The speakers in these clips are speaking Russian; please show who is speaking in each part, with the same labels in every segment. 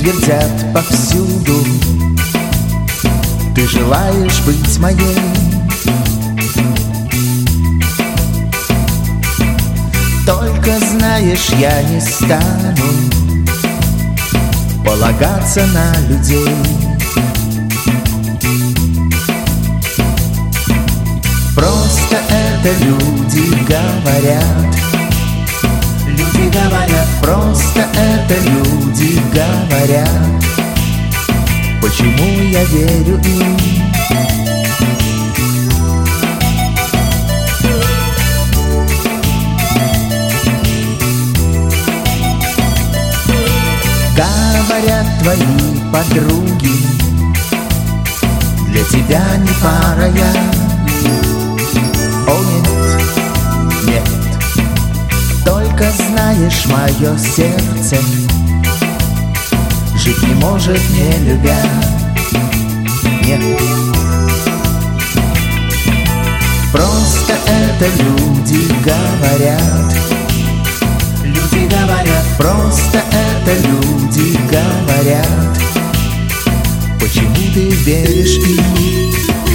Speaker 1: твердят повсюду: ты желаешь быть моей. Только знаешь, я не стану полагаться на людей. Просто это люди говорят. Люди говорят, просто это люди говорят. Почему я верю им? Говорят твои подруги, для тебя не пара я. О нет, нет, только знаешь, мое сердце жить не может, не любя. Нет, просто это люди говорят. Люди говорят, просто это люди говорят. Почему ты веришь им?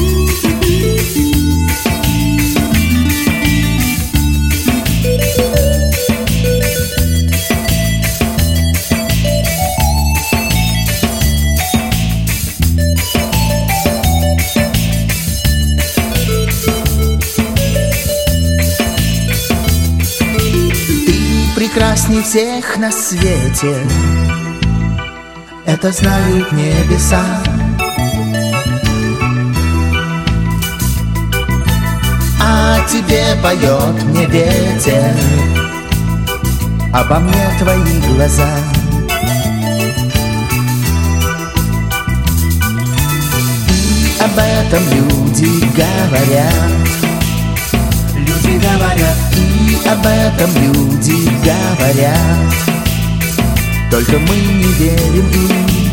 Speaker 1: Прекрасней всех на свете, это знают небеса. А тебе поет мне ветер, обо мне твои глаза. И об этом люди говорят. Люди говорят, и об этом люди говорят. Только мы не верим им.